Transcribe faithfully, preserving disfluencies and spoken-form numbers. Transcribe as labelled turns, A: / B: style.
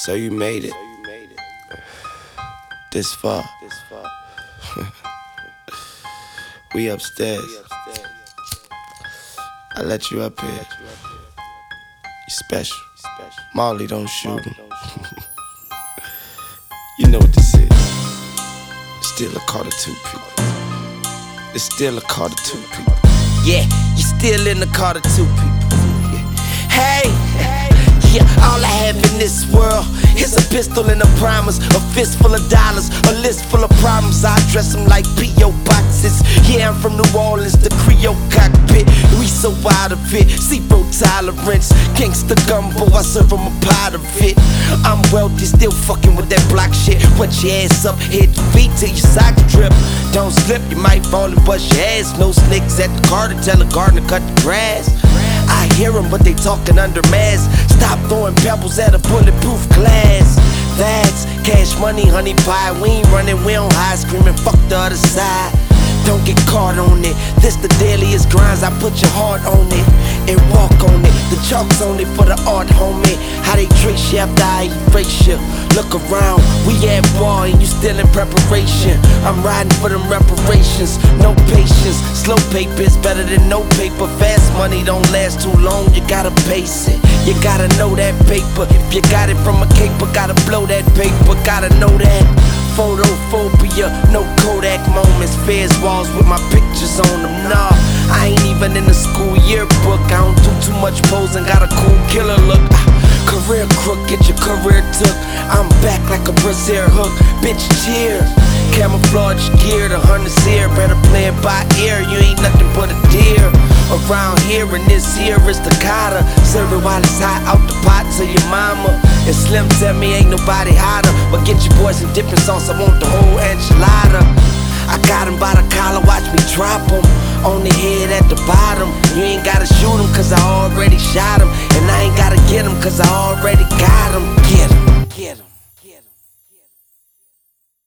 A: So you made it this far. We upstairs. I let you up here. You special. Molly don't shoot him. You know what this is. Still a call to two people. It's still a call to two people.
B: Yeah, you still in the car to two people. Yeah. Hey, yeah, all I have in this world is a pistol and a promise, a fist full of dollars, a list full of problems. I dress them like P O boxes. Yeah, I'm from New Orleans, the Creole cockpit. We so out of it, zero tolerance. Gangsta gumbo, I serve them a pot of it. I'm wealthy, still fucking with that block shit. Put your ass up, hit your feet till your socks drip. Don't slip, you might fall and bust your ass. No snakes at the car to tell the gardener cut the grass. I hear them, but they talking under mask. Stop throwing pebbles at a bulletproof glass. That's cash money, honey pie. We ain't running, we don't hide, screaming fuck the other side. Don't get caught on it. This the dailiest grinds. I put your heart on it and walk on it. The chalk's on it for the art, homie. How they trace you after I erase you. Look around, we at war and you still in preparation. I'm riding for them reparations. No patience, slow paper is better than no paper. Fast money don't last too long, you gotta pace it. You gotta know that paper. If you got it from a caper, gotta blow that paper. Gotta know that. Photophobia, no Kodak moments. Feds walls with my pictures on them. Nah, I ain't even in the school yearbook. I don't do too much posing, got a cool killer look. Career crook, get your career took. I'm back like a Brazil hook. Bitch, cheer. Camouflage gear, the hunters here. Better play it by ear, you ain't nothing but a deer. Around here and this here is the cotta. Serve it while it's hot out the pot to your mama. And Slim tell me ain't nobody hotter. But get your boys some dipping sauce, I want the whole enchilada. I got him by the collar, watch me drop him. On the head at the bottom. You ain't gotta shoot him cause I already shot him. And I ain't gotta get him cause I already got him. Yeah.